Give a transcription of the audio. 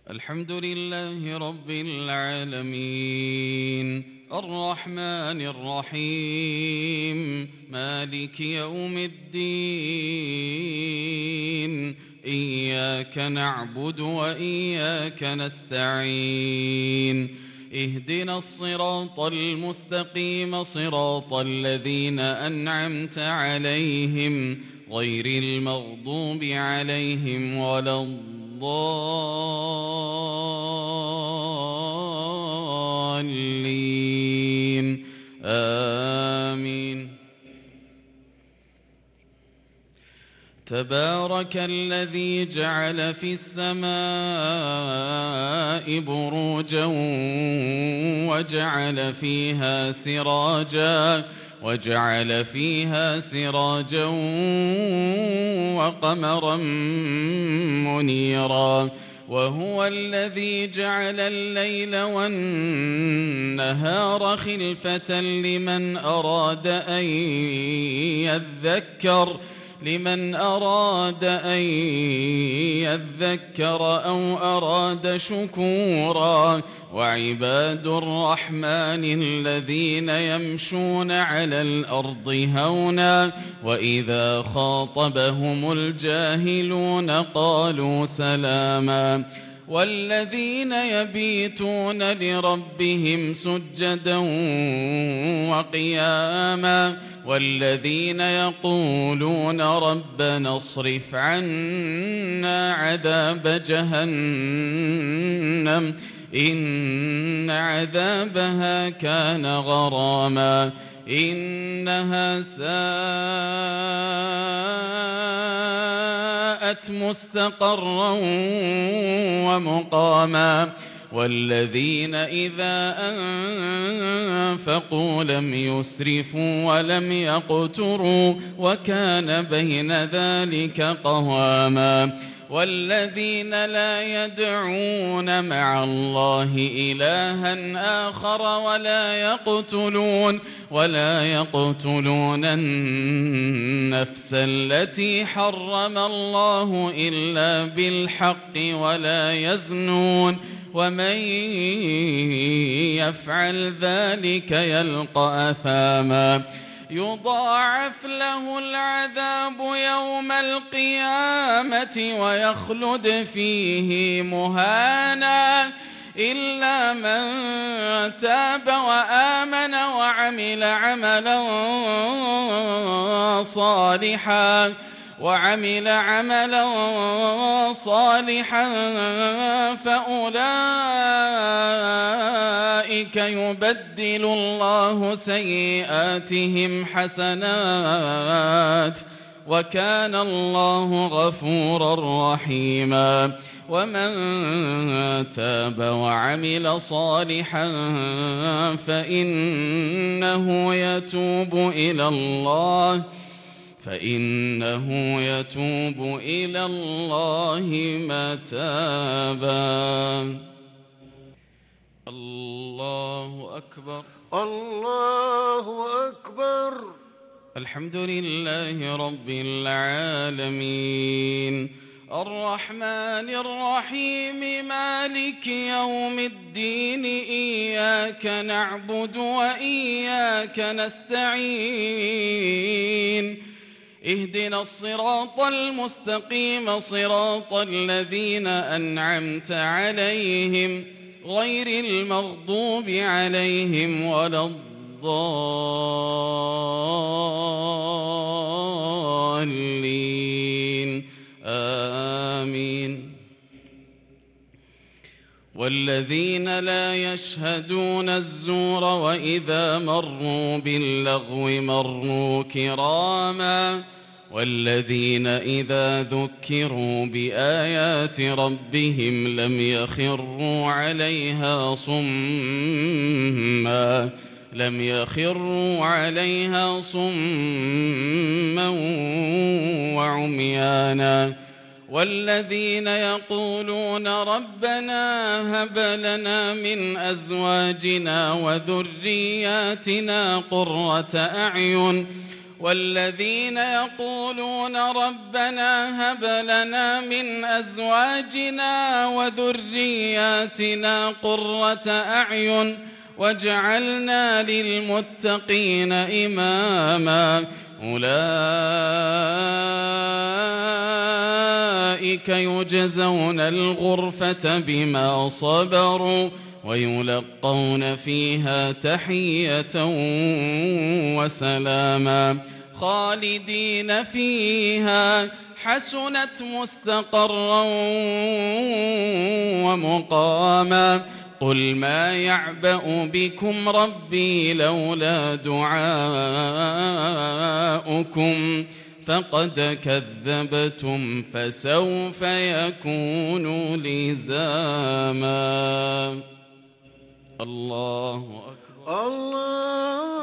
الحمد لله رب العالمين الرحمن الرحيم مالك يوم الدين إياك نعبد وإياك نستعين اهدنا الصراط المستقيم صراط الذين أنعمت عليهم غير المغضوب عليهم ولا الضالين آمين. تبارك الذي جعل في السماء بروجا وجعل فيها سراجا وقمرا منيرا وهو الذي جعل الليل والنهار خلفة لمن أراد أن يذكر أو أراد شكورا وعباد الرحمن الذين يمشون على الأرض هونا وإذا خاطبهم الجاهلون قالوا سلاما والذين يبيتون لربهم سجدا وقياما والذين يقولون ربنا اصرف عنا عذاب جهنم إن عذابها كان غراما إنها ساءت مستقرا ومقاما والذين إذا أنفقوا لم يسرفوا ولم يقتروا وكان بين ذلك قواما والذين لا يدعون مع الله إلها آخر ولا يقتلون النفس التي حرم الله إلا بالحق ولا يزنون ومن يفعل ذلك يلقى أثاما يضاعف له العذاب يوم القيامة ويخلد فيه مهانا إلا من تاب وآمن وعمل عملا صالحا فأولئك يبدل الله سيئاتهم حسنات وكان الله غفورا رحيما ومن تاب وعمل صالحا فإنه يتوب إلى الله متابا. الله أكبر الله أكبر. الحمد لله رب العالمين الرحمن الرحيم مالك يوم الدين إياك نعبد وإياك نستعين اهدنا الصراط المستقيم صراط الذين أنعمت عليهم غير المغضوب عليهم ولا الضالين آمين. والذين لا يشهدون الزور وإذا مروا باللغو مروا كراما والذين إذا ذكروا بآيات ربهم لم يخروا عليها صما وعميانا والذين يقولون ربنا هب لنا من أزواجنا وذرياتنا قرة أعين والذين يقولون ربنا هب لنا من أزواجنا وذرياتنا قرة أعين واجعلنا للمتقين إماما أولئك يجزون الغرفة بما صبروا ويلقون فيها تحية وسلاما خالدين فيها حسنت مستقرا ومقاما قل ما يعبأ بكم ربي لولا دعاؤكم فقد كذبتم فسوف يكون لزاما الله أكبر. الله